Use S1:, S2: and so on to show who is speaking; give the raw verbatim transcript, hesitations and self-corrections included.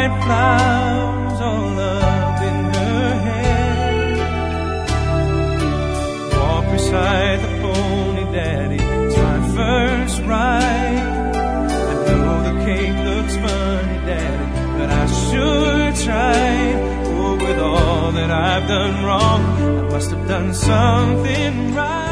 S1: white flowers all up in her hair. Walk beside the pony, Daddy, it's my first ride. I know the cake looks funny, Daddy, but I sure tried. Oh, with all that I've done wrong, I must have done something right.